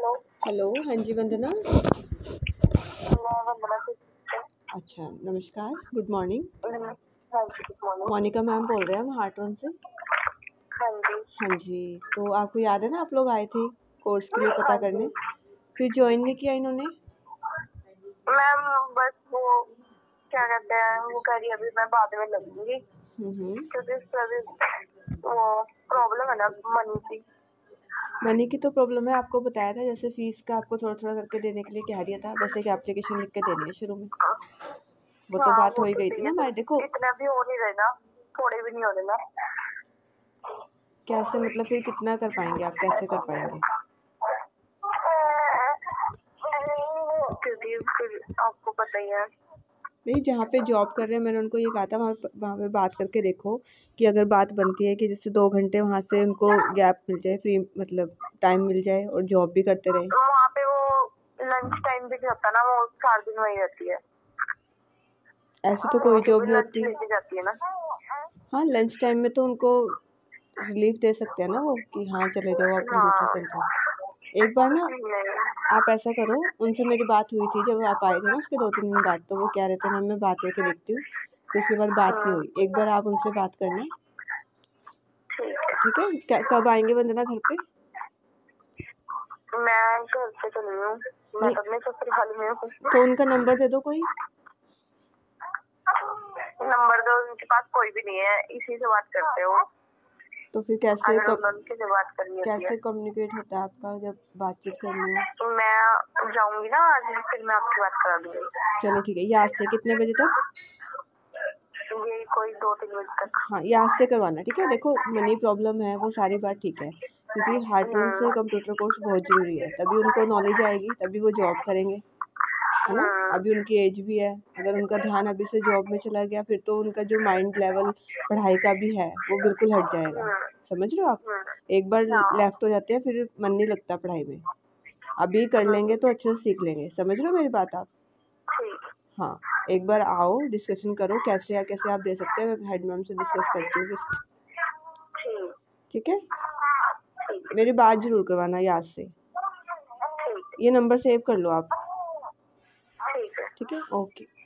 Hello, हाँ जी वंदना। मैं वंदना से। अच्छा, नमस्कार, गुड मॉर्निंग। हाँ जी, गुड मॉर्निंग। मोनिका मैम बोल रहे हैं हम हार्टवन से। हाँ जी। हाँ जी, तो आपको याद है ना आप लोग आए थे कोर्स के लिए पता हाँ करने, जी फिर ज्वाइन नहीं किया इन्होंने? मैम, बस वो क्या कहते हैं, वो कह रही अभी मैं बाद में लगूंगी क्योंकि उससे अभी वो प्रॉब्लम है ना मनी की। मनी की तो प्रॉब्लम है, आपको बताया था जैसे फीस का आपको थोड़ा थोड़ा करके देने के लिए कह दिया था, बस एक एप्लीकेशन लिख के देनी है शुरू में। वो तो हाँ, बात वो हो ही तो गई सही थी है, ना हमारे। देखो इतना भी हो नहीं रहे ना, थोड़े भी नहीं हो रहे ना। कैसे, मतलब फिर कितना कर पाएंगे आप, कैसे कर पाएंगे? क्योंकि फिर आपको पता ही है। नहीं, जहाँ पे जॉब कर रहे हैं मैंने उनको ये कहा था वहाँ पे बात करके देखो कि अगर बात बनती है कि जैसे 2 घंटे वहाँ से उनको गैप मिल जाए, फ्री मतलब टाइम मिल जाए और जॉब भी करते रहे। वहाँ पे वो लंच टाइम भी नहीं होता ना, वो 4 दिन वही रहती है। ऐसी तो कोई जॉब नहीं लंच होती। लेके जाती है ना। हाँ, लंच टाइम में तो उनको रिलीफ दे सकते हैं ना वो, कि हाँ चले जाओ आप कंप्यूटर हाँ सेंटर। एक बार ना नहीं। आप ऐसा करो, उनसे मेरी बात हुई थी जब आप आए थे ना, उसके 2-3 दिन बाद, तो वो कह रहे थे मैम मैं बात करके देखती हूँ, फिर उसके बाद बात नहीं हुई। एक बार आप उनसे बात करना, ठीक है? कब आएंगे वंदना घर पे? मैं घर से चली हूँ, मैं नहीं तो अपने ससुराल में हूँ। तो उनका नंबर दे दो कोई। नंबर तो उनके पास कोई भी नहीं है, इसी से बात करते हो। तो फिर कैसे अगर उनके से बात करनी होती है कैसे कम्युनिकेट होता है आपका जब बातचीत करनी हो? तो मैं जाऊंगी ना आज, फिर मैं आपकी बात करा दूंगी। चलो ठीक है, ये आज से कितने बजे तक? ये कोई 2-3 बजे तक। हाँ, ये आज से करवाना, ठीक है? देखो मनी प्रॉब्लम है वो सारी बात ठीक है, क्योंकि हार्टवन से कंप्यूटर कोर्स बहुत ज़रूरी है, तभी उनको नॉलेज आएगी, तभी वो जॉब करेंगे, है ना? अभी उनकी एज भी है, अगर उनका ध्यान अभी से जॉब में चला गया फिर तो उनका जो माइंड लेवल पढ़ाई का भी है वो बिल्कुल हट जाएगा। समझ रहे हो आप? एक बार लेफ्ट हो जाते हैं फिर मन नहीं लगता पढ़ाई में। अभी कर लेंगे तो अच्छे से सीख लेंगे। समझ रहे हो मेरी बात आप? हाँ, एक बार आओ, डिस्कशन करो कैसे आप दे सकते हैं, मैं हेड मैम से डिस्कस करती हूँ फिर। ठीक है? मेरी बात ज़रूर करवाना याद से। ये नंबर सेव कर लो आप। ठीक है? ओके।